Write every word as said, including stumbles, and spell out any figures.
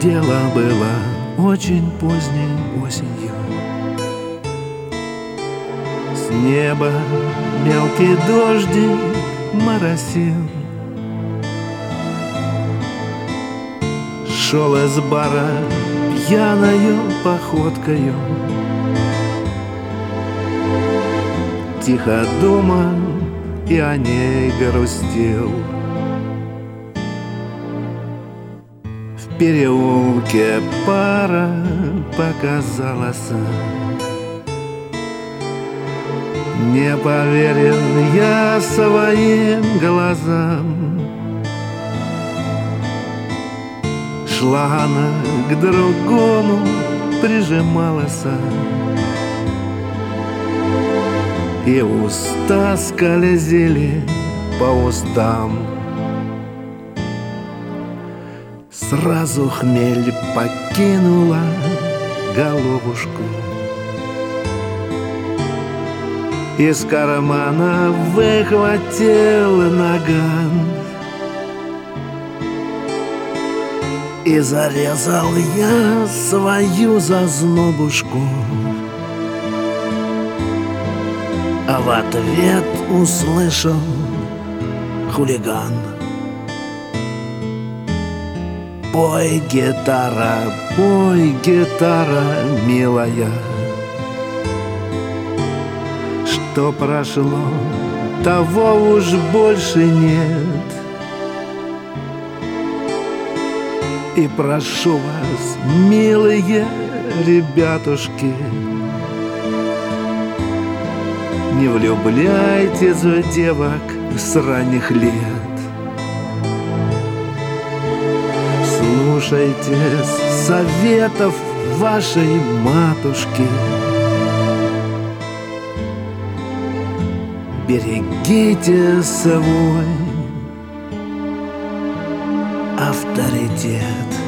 Дело было очень поздней осенью. С неба мелкий дождик моросил. Шел из бара пьяною походкою, тихо думал и о ней грустил. В переулке пара показалась. Не поверил я своим глазам. Шла она к другому, прижималась, и уста скользили по устам. Сразу хмель покинула головушку. Из кармана выхватил наган и зарезал я свою зазнобушку. А в ответ услышал хулиган: пой, гитара, пой, гитара, милая. Что прошло, того уж больше нет. И прошу вас, милые ребятушки, не влюбляйтесь в девок с ранних лет. Слушайтесь советов вашей матушки. Берегите свой авторитет.